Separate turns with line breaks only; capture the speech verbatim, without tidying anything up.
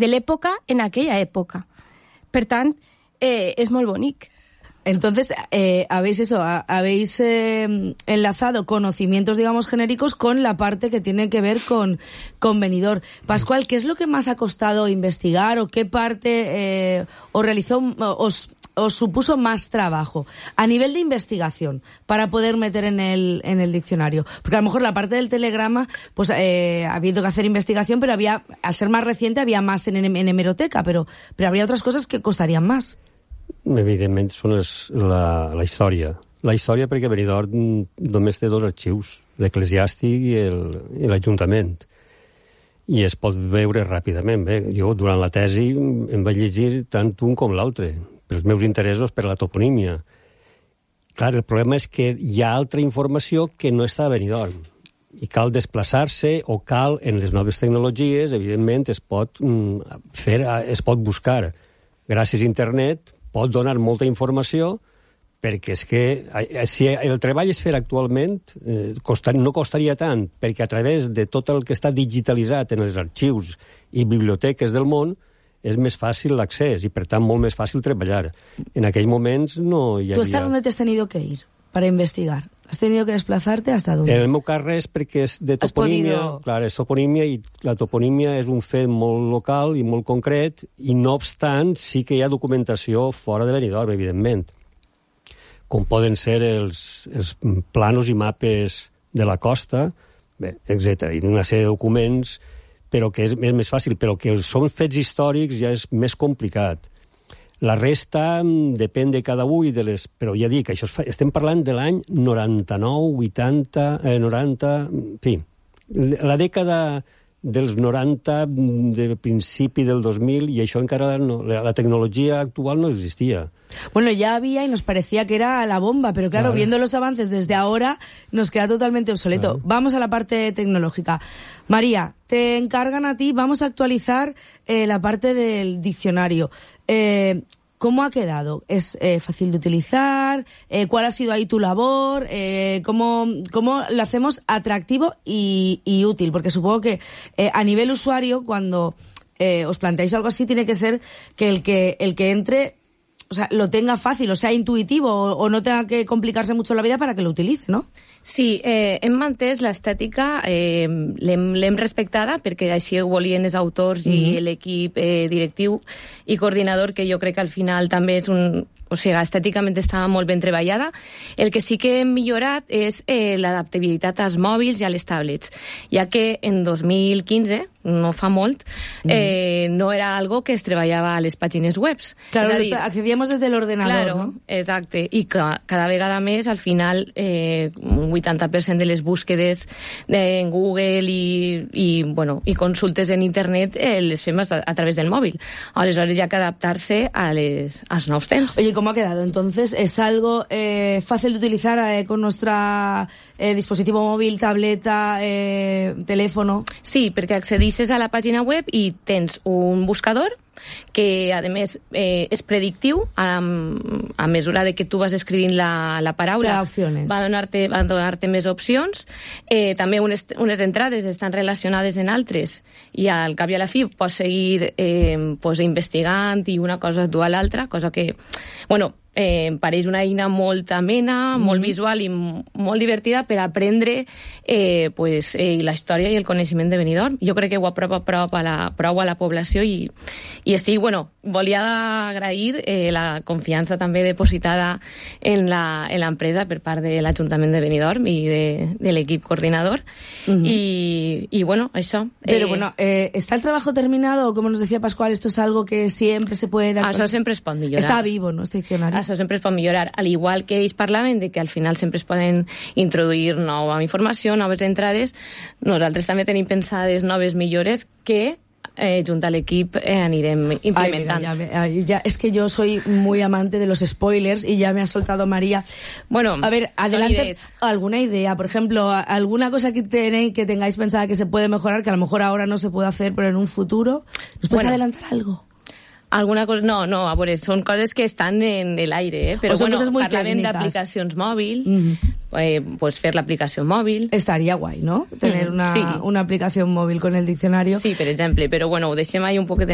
de l'època en aquella època. Per tant, eh, és molt bonic.
Entonces, eh, habéis eso, habéis eh, enlazado conocimientos, digamos, genéricos con la parte que tiene que ver con, con Benidorm. Pascual, ¿qué es lo que más ha costado investigar o qué parte eh, os realizó, os, os supuso más trabajo a nivel de investigación para poder meter en el, en el diccionario? Porque a lo mejor la parte del telegrama, pues eh, ha habido que hacer investigación, pero había, al ser más reciente, había más en, en hemeroteca, pero, pero habría otras cosas que costarían más.
Evidentment són les, la, la història. La història perquè Benidorm només té dos arxius, l'eclesiàstic i el, i l'Ajuntament. I es pot veure ràpidament. Bé, jo, durant la tesi, em vaig llegir tant un com l'altre, pels meus interessos per la toponímia. Clar, el problema és que hi ha altra informació que no està a Benidorm. I cal desplaçar-se o cal, en les noves tecnologies, evidentment, es pot fer, es pot buscar. Gràcies a internet pot donar molta informació, perquè és que si el treball es fer actualment eh, costar, no costaria tant, perquè a través de tot el que està digitalitzat en els arxius i biblioteques del món és més fàcil l'accés i per tant molt més fàcil treballar. En aquells moments no hi havia...
¿Tú hasta dónde te has tenido que ir para investigar? ¿Has tenido que desplazarte hasta dónde?
En el meu cas res, perquè és de toponímia, podido... clar, és toponímia i la toponímia és un fet molt local i molt concret i no obstant sí que hi ha documentació fora de Benidorm, evidentment, com poden ser els, els planos i mapes de la costa, bé, etcètera, i una sèrie de documents, però que és, és més fàcil, però que són fets històrics ja és més complicat. La resta depèn de cada un i de les... Però ja dic, això fa... estem parlant de l'any noranta-nou, vuitanta, eh, noranta... En fi, la dècada dels noranta, de principi del dos mil, i això encara no... La, la tecnologia actual no existia.
Bueno, ya había y nos parecía que era la bomba, pero claro, claro. viendo los avances desde ahora, nos queda totalmente obsoleto. Claro. Vamos a la parte tecnológica. María, te encargan a ti, vamos a actualizar eh, la parte del diccionario. Eh, ¿Cómo ha quedado? ¿Es eh, fácil de utilizar? Eh, ¿Cuál ha sido ahí tu labor? Eh, ¿cómo, ¿Cómo lo hacemos atractivo y, y útil? Porque supongo que eh, a nivel usuario, cuando eh, os planteáis algo así, tiene que ser que el que, el que entre... O sea, lo tenga fàcil, o sea, intuitivo, o, o no tenga que complicarse mucho la vida para que lo utilice, ¿no?
Sí, eh, hem mantès l'estètica, eh, l'hem respectada, perquè així ho volien els autors mm-hmm. i l'equip eh, directiu i coordinador, que jo crec que al final també és un... O sigui, estèticament estava molt ben treballada. El que sí que hem millorat és eh, l'adaptabilitat als mòbils i a les tablets, ja que en dos mil quinze, no fa molt, eh, mm. no era algo que es treballava a les pàgines webs.
Claro,
dir,
accedíamos desde el ordenador,
claro,
¿no?
Exacte, i que cada vegada més, al final, eh, un vuitanta per cent de les búsquedes en Google i, i, bueno, i consultes en internet eh, les fem a, a través del mòbil. Aleshores, hi ha que adaptar-se a les, als nous temps.
Oye, ¿cómo ha quedado? Entonces, ¿es algo eh, fácil de utilizar eh, con nuestro eh, dispositivo móvil, tableta, eh, teléfono?
Sí, perquè accedixes a la pàgina web i tens un buscador que, a més, eh, és predictiu a, a mesura de que tu vas escrivint la, la paraula. Va donar-te va donar-te més opcions. Eh, també unes, unes entrades estan relacionades en altres i al cap i a la fi pots seguir eh, pues, investigant i una cosa du a l'altra, cosa que, bueno, eh, em pareix una eina molt amena, mm. molt visual i molt divertida per aprendre eh, pues, eh, la història i el coneixement de Benidorm. Jo crec que ho apropa prou a la, prou a la població i, i estic, bueno, volia agrair eh, la confiança també depositada en l'empresa per part de l'Ajuntament de Benidorm i de, de l'equip coordinador. Mm-hmm. y, y bueno, això.
Pero
eh,
bueno, eh, ¿está el trabajo terminado o como nos decía Pascual, esto es algo que siempre se puede...
Això sempre es pot millorar.
Està vivo, no? Este diccionari.
Això sempre es pot millorar. Al igual que ells parlaven de que al final sempre es poden introduir nova informació, noves entrades, nosaltres també tenim pensades noves millores que eh, junto al equip eh, anirem implementant.
Ay, mira, ya, ya, es que yo soy muy amante de los spoilers y ya me ha soltado María.
Bueno,
a ver, adelante alguna idea, por ejemplo, alguna cosa que, tenéis, que tengáis pensada que se puede mejorar, que a lo mejor ahora no se puede hacer, pero en un futuro, ¿nos puedes bueno, adelantar algo?
Alguna cosa, no, no, a veure, són coses que estan en l'aire, eh? Però bueno, parlàvem d'aplicacions mòbil, mm-hmm. eh, pues fer l'aplicació mòbil.
Estaría guay, ¿no? Tener mm, una, sí. una aplicación móvil con el diccionario.
Sí, per exemple, però bueno, ho deixem ahí un poquet